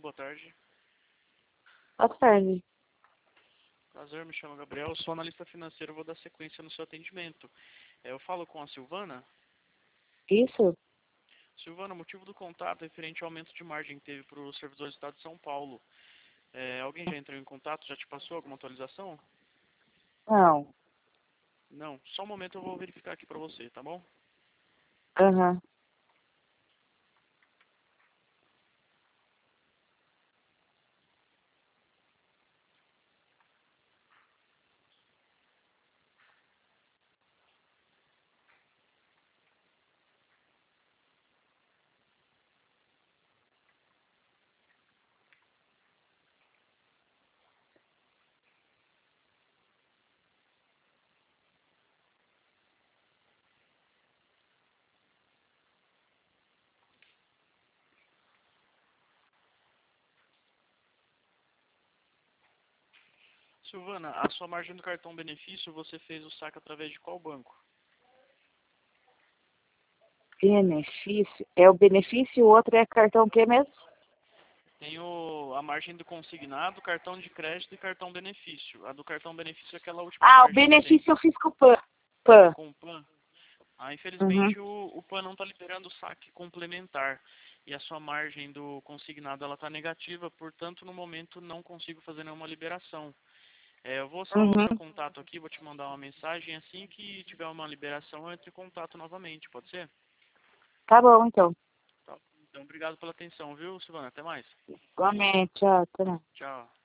boa tarde. Boa tarde. Prazer, me chamo Gabriel, sou analista financeiro, vou dar sequência no seu atendimento. Eu falo com a Silvana. Isso? Silvana, o motivo do contato é referente ao aumento de margem que teve para o servidor do Estado de São Paulo. Alguém já entrou em contato, já te passou alguma atualização? Não. Não, só um momento eu vou verificar aqui para você, tá bom? Aham. Silvana, a sua margem do cartão benefício, você fez o saque através de qual banco? Benefício. É o benefício e o outro é cartão que mesmo? Tem a margem do consignado, cartão de crédito e cartão benefício. A do cartão benefício é aquela última Ah, o margem que tem. benefício eu fiz com o PAN. PAN. Com o PAN? Uhum. Infelizmente o PAN não está liberando o saque complementar. E a sua margem do consignado ela está negativa, portanto, no momento não consigo fazer nenhuma liberação. Eu vou salvar o seu Uhum. contato aqui, vou te mandar uma mensagem. Assim que tiver uma liberação, eu entro em contato novamente, pode ser? Tá bom, então. Tá. Então, obrigado pela atenção, viu, Silvana? Até mais. Igualmente. Tchau. Até mais. Tchau.